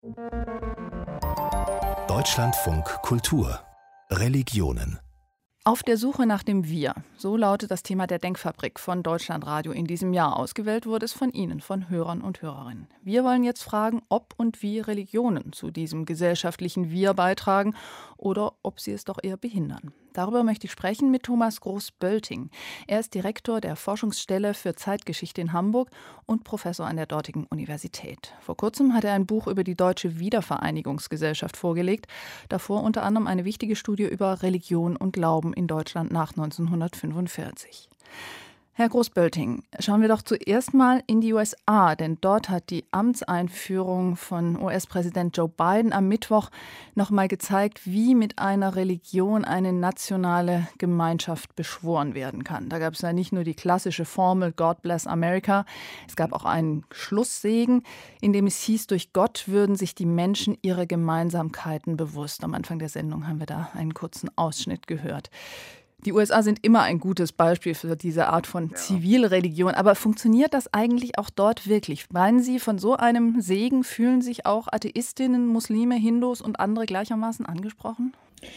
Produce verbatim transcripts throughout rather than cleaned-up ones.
Deutschlandfunk Kultur Religionen. Auf der Suche nach dem Wir, so lautet das Thema der Denkfabrik von Deutschlandradio in diesem Jahr. Ausgewählt wurde es von Ihnen, von Hörern und Hörerinnen. Wir wollen jetzt fragen, ob und wie Religionen zu diesem gesellschaftlichen Wir beitragen oder ob sie es doch eher behindern. Darüber möchte ich sprechen mit Thomas Groß-Bölting. Er ist Direktor der Forschungsstelle für Zeitgeschichte in Hamburg und Professor an der dortigen Universität. Vor kurzem hat er ein Buch über die Deutsche Wiedervereinigungsgesellschaft vorgelegt. Davor unter anderem eine wichtige Studie über Religion und Glauben in Deutschland nach neunzehnhundertfünfundvierzig. Herr Groß-Bölting, schauen wir doch zuerst mal in die U S A, denn dort hat die Amtseinführung von U S-Präsident Joe Biden am Mittwoch noch mal gezeigt, wie mit einer Religion eine nationale Gemeinschaft beschworen werden kann. Da gab es ja nicht nur die klassische Formel God bless America, es gab auch einen Schlusssegen, in dem es hieß, durch Gott würden sich die Menschen ihre Gemeinsamkeiten bewusst. Am Anfang der Sendung haben wir da einen kurzen Ausschnitt gehört. Die U S A sind immer ein gutes Beispiel für diese Art von ja. Zivilreligion. Aber funktioniert das eigentlich auch dort wirklich? Meinen Sie, von so einem Segen fühlen sich auch Atheistinnen, Muslime, Hindus und andere gleichermaßen angesprochen?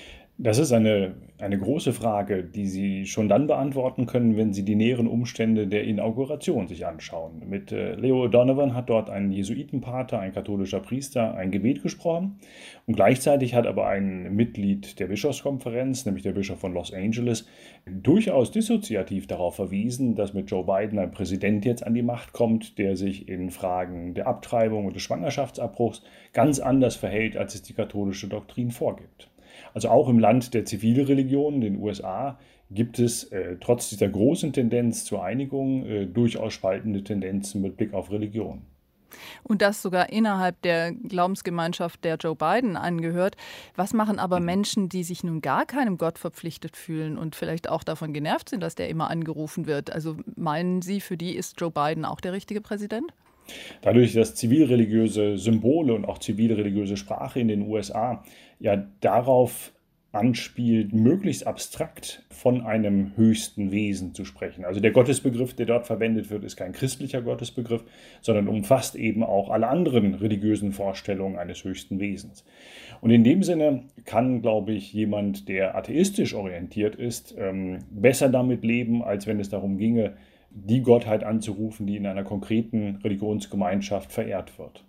Das ist eine, eine große Frage, die Sie schon dann beantworten können, wenn Sie die näheren Umstände der Inauguration sich anschauen. Mit äh, Leo O'Donovan hat dort ein Jesuitenpater, ein katholischer Priester, ein Gebet gesprochen. Und gleichzeitig hat aber ein Mitglied der Bischofskonferenz, nämlich der Bischof von Los Angeles, durchaus dissoziativ darauf verwiesen, dass mit Joe Biden ein Präsident jetzt an die Macht kommt, der sich in Fragen der Abtreibung und des Schwangerschaftsabbruchs ganz anders verhält, als es die katholische Doktrin vorgibt. Also auch im Land der Zivilreligion, den U S A, gibt es äh, trotz dieser großen Tendenz zur Einigung äh, durchaus spaltende Tendenzen mit Blick auf Religion. Und das sogar innerhalb der Glaubensgemeinschaft, der Joe Biden angehört. Was machen aber Menschen, die sich nun gar keinem Gott verpflichtet fühlen und vielleicht auch davon genervt sind, dass der immer angerufen wird? Also meinen Sie, für die ist Joe Biden auch der richtige Präsident? Dadurch, dass zivilreligiöse Symbole und auch zivilreligiöse Sprache in den U S A ja darauf anspielt, möglichst abstrakt von einem höchsten Wesen zu sprechen. Also der Gottesbegriff, der dort verwendet wird, ist kein christlicher Gottesbegriff, sondern umfasst eben auch alle anderen religiösen Vorstellungen eines höchsten Wesens. Und in dem Sinne kann, glaube ich, jemand, der atheistisch orientiert ist, besser damit leben, als wenn es darum ginge, die Gottheit anzurufen, die in einer konkreten Religionsgemeinschaft verehrt wird.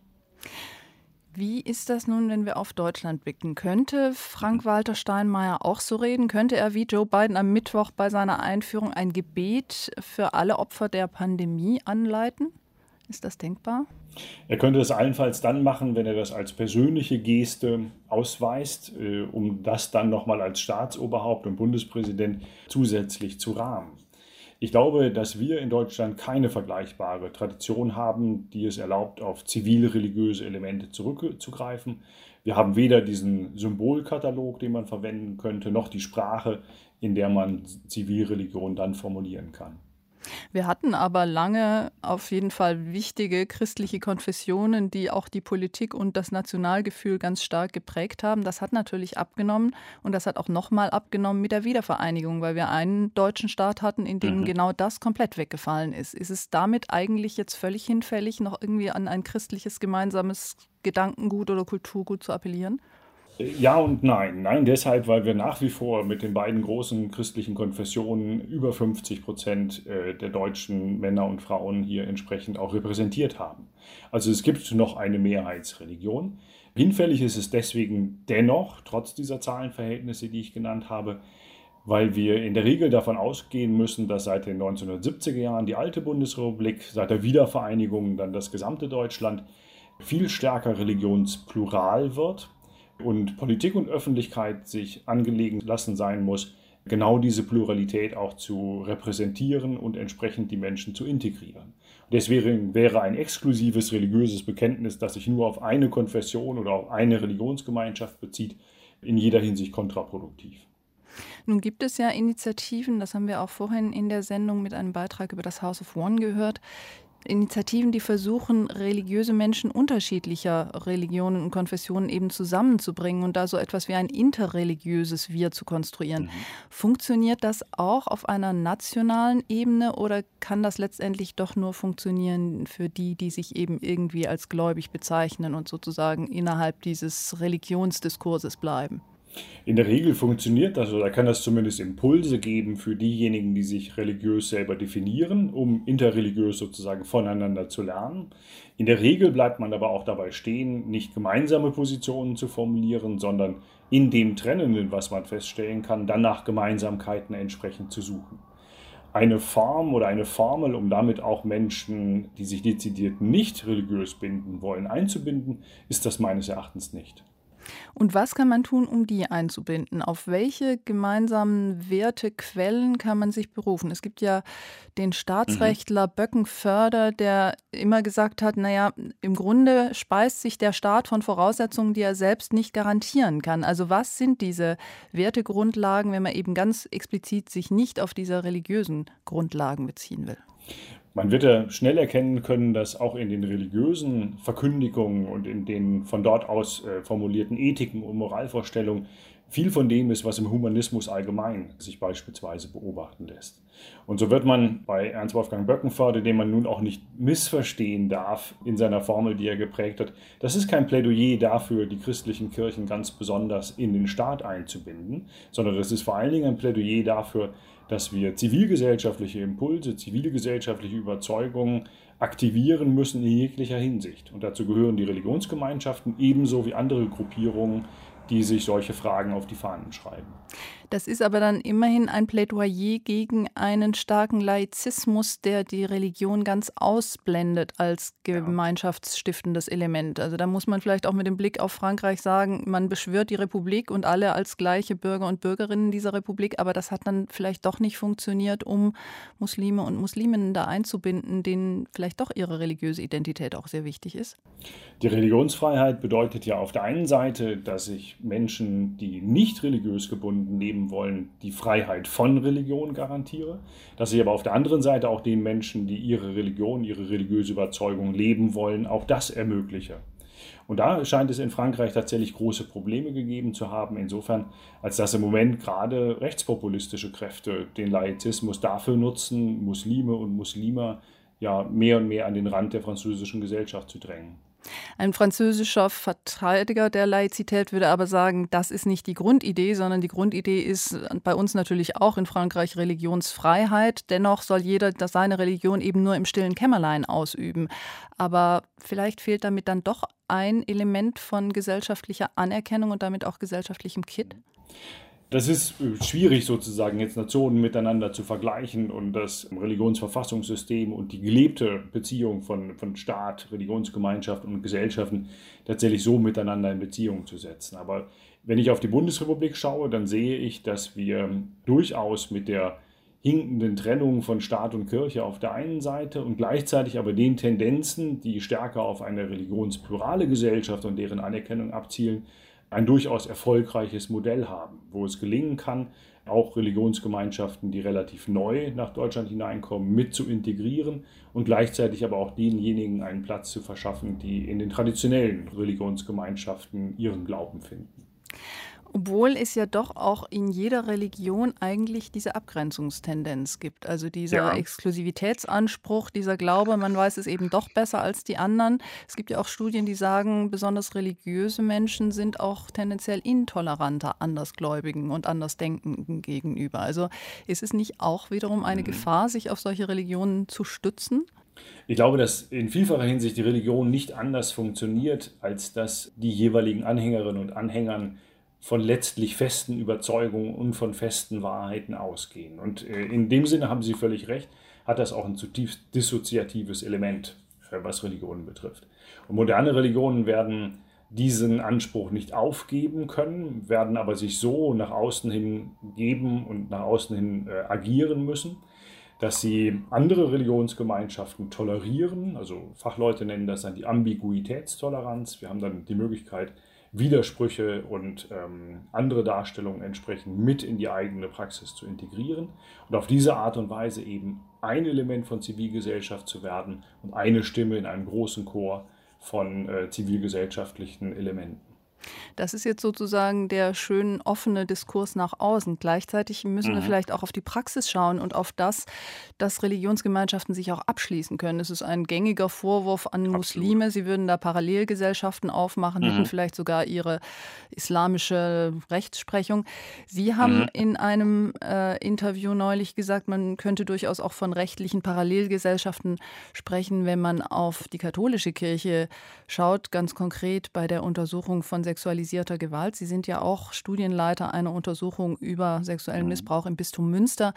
Wie ist das nun, wenn wir auf Deutschland blicken? Könnte Frank-Walter Steinmeier auch so reden? Könnte er wie Joe Biden am Mittwoch bei seiner Einführung ein Gebet für alle Opfer der Pandemie anleiten? Ist das denkbar? Er könnte das allenfalls dann machen, wenn er das als persönliche Geste ausweist, um das dann nochmal als Staatsoberhaupt und Bundespräsident zusätzlich zu rahmen. Ich glaube, dass wir in Deutschland keine vergleichbare Tradition haben, die es erlaubt, auf zivilreligiöse Elemente zurückzugreifen. Wir haben weder diesen Symbolkatalog, den man verwenden könnte, noch die Sprache, in der man Zivilreligion dann formulieren kann. Wir hatten aber lange auf jeden Fall wichtige christliche Konfessionen, die auch die Politik und das Nationalgefühl ganz stark geprägt haben. Das hat natürlich abgenommen und das hat auch nochmal abgenommen mit der Wiedervereinigung, weil wir einen deutschen Staat hatten, in dem mhm. genau das komplett weggefallen ist. Ist es damit eigentlich jetzt völlig hinfällig, noch irgendwie an ein christliches gemeinsames Gedankengut oder Kulturgut zu appellieren? Ja und nein. Nein deshalb, weil wir nach wie vor mit den beiden großen christlichen Konfessionen über fünfzig Prozent der deutschen Männer und Frauen hier entsprechend auch repräsentiert haben. Also es gibt noch eine Mehrheitsreligion. Hinfällig ist es deswegen dennoch, trotz dieser Zahlenverhältnisse, die ich genannt habe, weil wir in der Regel davon ausgehen müssen, dass seit den neunzehnhundertsiebziger Jahren die alte Bundesrepublik, seit der Wiedervereinigung dann das gesamte Deutschland, viel stärker religionsplural wird. Und Politik und Öffentlichkeit sich angelegen lassen sein muss, genau diese Pluralität auch zu repräsentieren und entsprechend die Menschen zu integrieren. Und deswegen wäre ein exklusives religiöses Bekenntnis, das sich nur auf eine Konfession oder auf eine Religionsgemeinschaft bezieht, in jeder Hinsicht kontraproduktiv. Nun gibt es ja Initiativen, das haben wir auch vorhin in der Sendung mit einem Beitrag über das House of One gehört, Initiativen, die versuchen, religiöse Menschen unterschiedlicher Religionen und Konfessionen eben zusammenzubringen und da so etwas wie ein interreligiöses Wir zu konstruieren. Mhm. Funktioniert das auch auf einer nationalen Ebene oder kann das letztendlich doch nur funktionieren für die, die sich eben irgendwie als gläubig bezeichnen und sozusagen innerhalb dieses Religionsdiskurses bleiben? In der Regel funktioniert das, oder kann das zumindest Impulse geben für diejenigen, die sich religiös selber definieren, um interreligiös sozusagen voneinander zu lernen. In der Regel bleibt man aber auch dabei stehen, nicht gemeinsame Positionen zu formulieren, sondern in dem Trennenden, was man feststellen kann, dann nach Gemeinsamkeiten entsprechend zu suchen. Eine Form oder eine Formel, um damit auch Menschen, die sich dezidiert nicht religiös binden wollen, einzubinden, ist das meines Erachtens nicht. Und was kann man tun, um die einzubinden? Auf welche gemeinsamen Wertequellen kann man sich berufen? Es gibt ja den Staatsrechtler mhm. Böckenförder, der immer gesagt hat, naja, im Grunde speist sich der Staat von Voraussetzungen, die er selbst nicht garantieren kann. Also was sind diese Wertegrundlagen, wenn man eben ganz explizit sich nicht auf diese religiösen Grundlagen beziehen will? Man wird ja schnell erkennen können, dass auch in den religiösen Verkündigungen und in den von dort aus äh, formulierten Ethiken und Moralvorstellungen viel von dem ist, was im Humanismus allgemein sich beispielsweise beobachten lässt. Und so wird man bei Ernst Wolfgang Böckenförder, den man nun auch nicht missverstehen darf in seiner Formel, die er geprägt hat, das ist kein Plädoyer dafür, die christlichen Kirchen ganz besonders in den Staat einzubinden, sondern das ist vor allen Dingen ein Plädoyer dafür, dass wir zivilgesellschaftliche Impulse, zivilgesellschaftliche Überzeugungen aktivieren müssen in jeglicher Hinsicht. Und dazu gehören die Religionsgemeinschaften ebenso wie andere Gruppierungen, die sich solche Fragen auf die Fahnen schreiben. Das ist aber dann immerhin ein Plädoyer gegen einen starken Laizismus, der die Religion ganz ausblendet als gemeinschaftsstiftendes Element. Also da muss man vielleicht auch mit dem Blick auf Frankreich sagen, man beschwört die Republik und alle als gleiche Bürger und Bürgerinnen dieser Republik, aber das hat dann vielleicht doch nicht funktioniert, um Muslime und Musliminnen da einzubinden, denen vielleicht doch ihre religiöse Identität auch sehr wichtig ist. Die Religionsfreiheit bedeutet ja auf der einen Seite, dass ich Menschen, die nicht religiös gebunden leben wollen, die Freiheit von Religion garantiere, dass ich aber auf der anderen Seite auch den Menschen, die ihre Religion, ihre religiöse Überzeugung leben wollen, auch das ermögliche. Und da scheint es in Frankreich tatsächlich große Probleme gegeben zu haben, insofern, als dass im Moment gerade rechtspopulistische Kräfte den Laizismus dafür nutzen, Muslime und Muslime ja mehr und mehr an den Rand der französischen Gesellschaft zu drängen. Ein französischer Verteidiger der Laizität würde aber sagen, das ist nicht die Grundidee, sondern die Grundidee ist bei uns natürlich auch in Frankreich Religionsfreiheit. Dennoch soll jeder seine Religion eben nur im stillen Kämmerlein ausüben. Aber vielleicht fehlt damit dann doch ein Element von gesellschaftlicher Anerkennung und damit auch gesellschaftlichem Kitt? Das ist schwierig sozusagen, jetzt Nationen miteinander zu vergleichen und das Religionsverfassungssystem und die gelebte Beziehung von, von Staat, Religionsgemeinschaft und Gesellschaften tatsächlich so miteinander in Beziehung zu setzen. Aber wenn ich auf die Bundesrepublik schaue, dann sehe ich, dass wir durchaus mit der hinkenden Trennung von Staat und Kirche auf der einen Seite und gleichzeitig aber den Tendenzen, die stärker auf eine religionsplurale Gesellschaft und deren Anerkennung abzielen, ein durchaus erfolgreiches Modell haben, wo es gelingen kann, auch Religionsgemeinschaften, die relativ neu nach Deutschland hineinkommen, mit zu integrieren und gleichzeitig aber auch denjenigen einen Platz zu verschaffen, die in den traditionellen Religionsgemeinschaften ihren Glauben finden. Obwohl es ja doch auch in jeder Religion eigentlich diese Abgrenzungstendenz gibt. Also dieser ja. Exklusivitätsanspruch, dieser Glaube, man weiß es eben doch besser als die anderen. Es gibt ja auch Studien, die sagen, besonders religiöse Menschen sind auch tendenziell intoleranter Andersgläubigen und Andersdenkenden gegenüber. Also ist es nicht auch wiederum eine mhm. Gefahr, sich auf solche Religionen zu stützen? Ich glaube, dass in vielfacher Hinsicht die Religion nicht anders funktioniert, als dass die jeweiligen Anhängerinnen und Anhängern von letztlich festen Überzeugungen und von festen Wahrheiten ausgehen. Und in dem Sinne haben Sie völlig recht, hat das auch ein zutiefst dissoziatives Element, was Religionen betrifft. Und moderne Religionen werden diesen Anspruch nicht aufgeben können, werden aber sich so nach außen hin geben und nach außen hin äh, agieren müssen, dass sie andere Religionsgemeinschaften tolerieren. Also Fachleute nennen das dann die Ambiguitätstoleranz. Wir haben dann die Möglichkeit, Widersprüche und ähm, andere Darstellungen entsprechend mit in die eigene Praxis zu integrieren und auf diese Art und Weise eben ein Element von Zivilgesellschaft zu werden und eine Stimme in einem großen Chor von äh, zivilgesellschaftlichen Elementen. Das ist jetzt sozusagen der schön offene Diskurs nach außen. Gleichzeitig müssen wir Mhm. vielleicht auch auf die Praxis schauen und auf das, dass Religionsgemeinschaften sich auch abschließen können. Es ist ein gängiger Vorwurf an Muslime, sie würden da Parallelgesellschaften aufmachen, hätten Mhm. vielleicht sogar ihre islamische Rechtsprechung. Sie haben Mhm. in einem äh, Interview neulich gesagt, man könnte durchaus auch von rechtlichen Parallelgesellschaften sprechen, wenn man auf die katholische Kirche schaut, ganz konkret bei der Untersuchung von sexualisierter Gewalt. Sie sind ja auch Studienleiter einer Untersuchung über sexuellen Mhm. Missbrauch im Bistum Münster.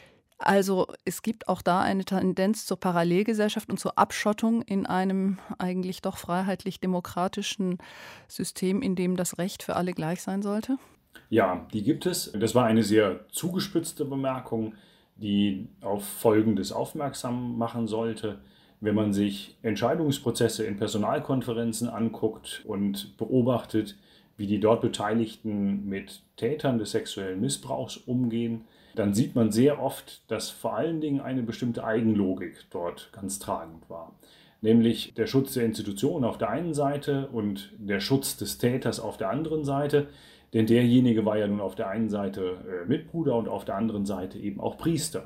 Also es gibt auch da eine Tendenz zur Parallelgesellschaft und zur Abschottung in einem eigentlich doch freiheitlich-demokratischen System, in dem das Recht für alle gleich sein sollte? Ja, die gibt es. Das war eine sehr zugespitzte Bemerkung, die auf Folgendes aufmerksam machen sollte. Wenn man sich Entscheidungsprozesse in Personalkonferenzen anguckt und beobachtet, wie die dort Beteiligten mit Tätern des sexuellen Missbrauchs umgehen, dann sieht man sehr oft, dass vor allen Dingen eine bestimmte Eigenlogik dort ganz tragend war. Nämlich der Schutz der Institution auf der einen Seite und der Schutz des Täters auf der anderen Seite. Denn derjenige war ja nun auf der einen Seite Mitbruder und auf der anderen Seite eben auch Priester.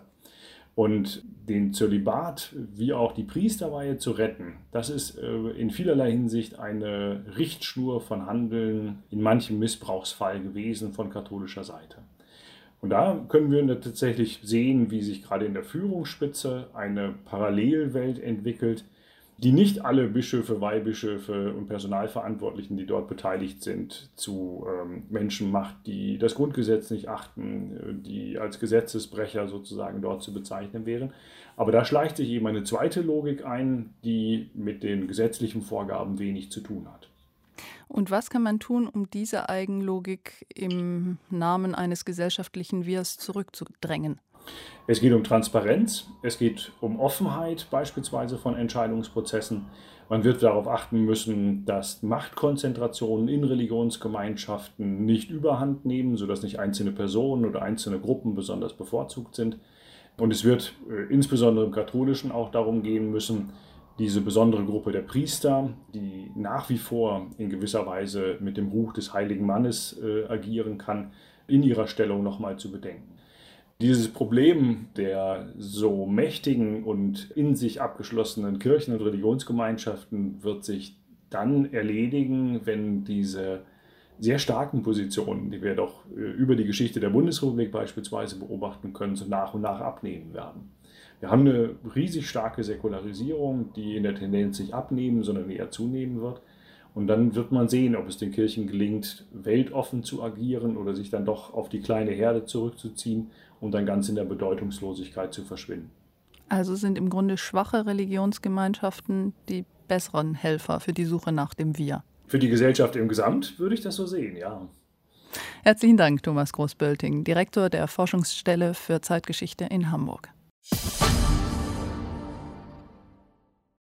Und den Zölibat wie auch die Priesterweihe zu retten, das ist in vielerlei Hinsicht eine Richtschnur von Handeln in manchem Missbrauchsfall gewesen von katholischer Seite. Und da können wir tatsächlich sehen, wie sich gerade in der Führungsspitze eine Parallelwelt entwickelt, die nicht alle Bischöfe, Weihbischöfe und Personalverantwortlichen, die dort beteiligt sind, zu ähm, Menschen macht, die das Grundgesetz nicht achten, die als Gesetzesbrecher sozusagen dort zu bezeichnen wären. Aber da schleicht sich eben eine zweite Logik ein, die mit den gesetzlichen Vorgaben wenig zu tun hat. Und was kann man tun, um diese Eigenlogik im Namen eines gesellschaftlichen Wirs zurückzudrängen? Es geht um Transparenz, es geht um Offenheit beispielsweise von Entscheidungsprozessen. Man wird darauf achten müssen, dass Machtkonzentrationen in Religionsgemeinschaften nicht überhand nehmen, sodass nicht einzelne Personen oder einzelne Gruppen besonders bevorzugt sind. Und es wird äh, insbesondere im Katholischen auch darum gehen müssen, diese besondere Gruppe der Priester, die nach wie vor in gewisser Weise mit dem Ruch des heiligen Mannes äh, agieren kann, in ihrer Stellung nochmal zu bedenken. Dieses Problem der so mächtigen und in sich abgeschlossenen Kirchen- und Religionsgemeinschaften wird sich dann erledigen, wenn diese sehr starken Positionen, die wir doch über die Geschichte der Bundesrepublik beispielsweise beobachten können, so nach und nach abnehmen werden. Wir haben eine riesig starke Säkularisierung, die in der Tendenz nicht abnehmen, sondern eher zunehmen wird. Und dann wird man sehen, ob es den Kirchen gelingt, weltoffen zu agieren oder sich dann doch auf die kleine Herde zurückzuziehen und dann ganz in der Bedeutungslosigkeit zu verschwinden. Also sind im Grunde schwache Religionsgemeinschaften die besseren Helfer für die Suche nach dem Wir. Für die Gesellschaft im Gesamt würde ich das so sehen, ja. Herzlichen Dank, Thomas Groß-Bölting, Direktor der Forschungsstelle für Zeitgeschichte in Hamburg.